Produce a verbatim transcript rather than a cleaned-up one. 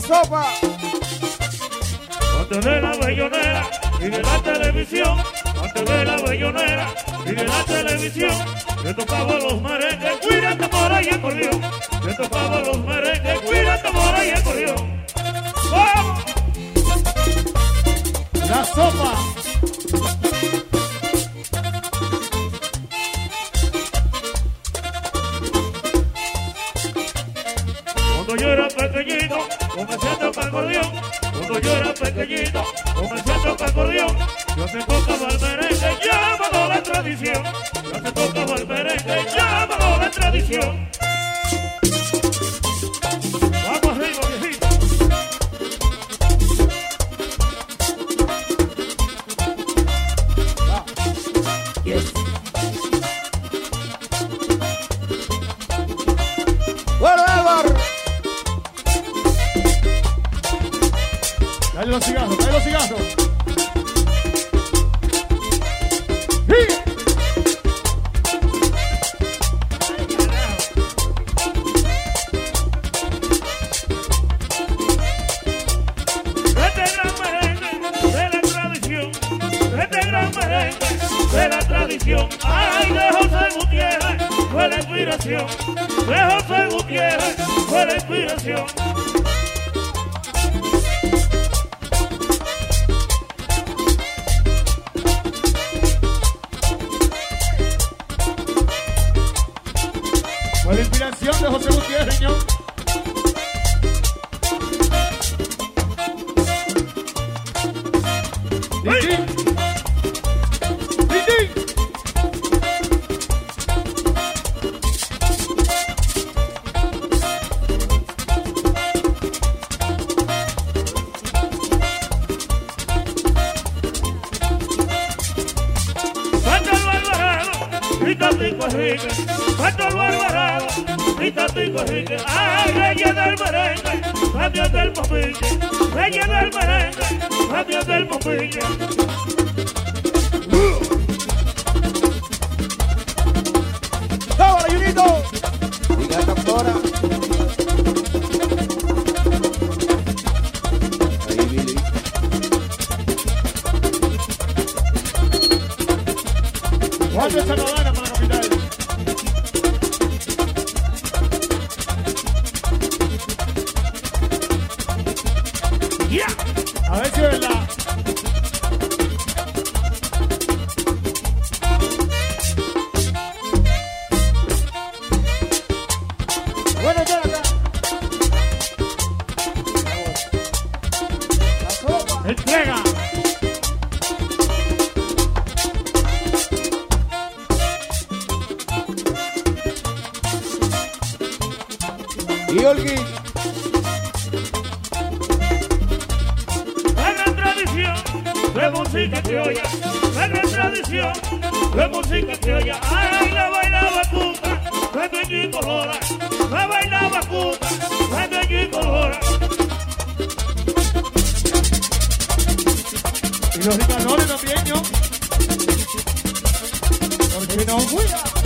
sopa. Antes de la bellonera y de la televisión, antes de la bellonera y de la televisión, yo tocaba los merengues, cuídate por ahí acordeón. Yo tocaba los merengues, cuídate por ahí acordeón. ¡Vamos! La sopa. Cuando yo era pequeñito, comencé a tocar acordeón. Cuando yo era pequeñito, comencé a tocar acordeón. Yo se tocaba el merengue, llámalo la tradición. Yo se tocaba el merengue, llámalo la tradición. Vamos arriba, viejito. Ah. Yes. Bueno, Álvaro. Dale los cigarros, dale los cigarros. De la tradición, ay, de José Gutiérrez fue la inspiración, de José Gutiérrez fue la inspiración. Fue la inspiración de José Gutiérrez, señor. Cuando el Alvarado, grita Tico Enrique, ay, reyes del merengue, cambios del bombillo, reyes del merengue, cambios del bombillo. ¡Cámara, Junito! Diga, doctora. Ahí, Billy. ¿Cuánto se lo dan para la capital? Yeah. A ver si es verdad. Bueno, ya acá. La sopa. Entrega. Y Olgui. La gran tradición de música criolla, la gran tradición de música criolla. Ay, la bailaba cuca, cuando allí colora, la bailaba cuca, cuando allí colora. Y los ricarones también, ¿no? Porque no cuida.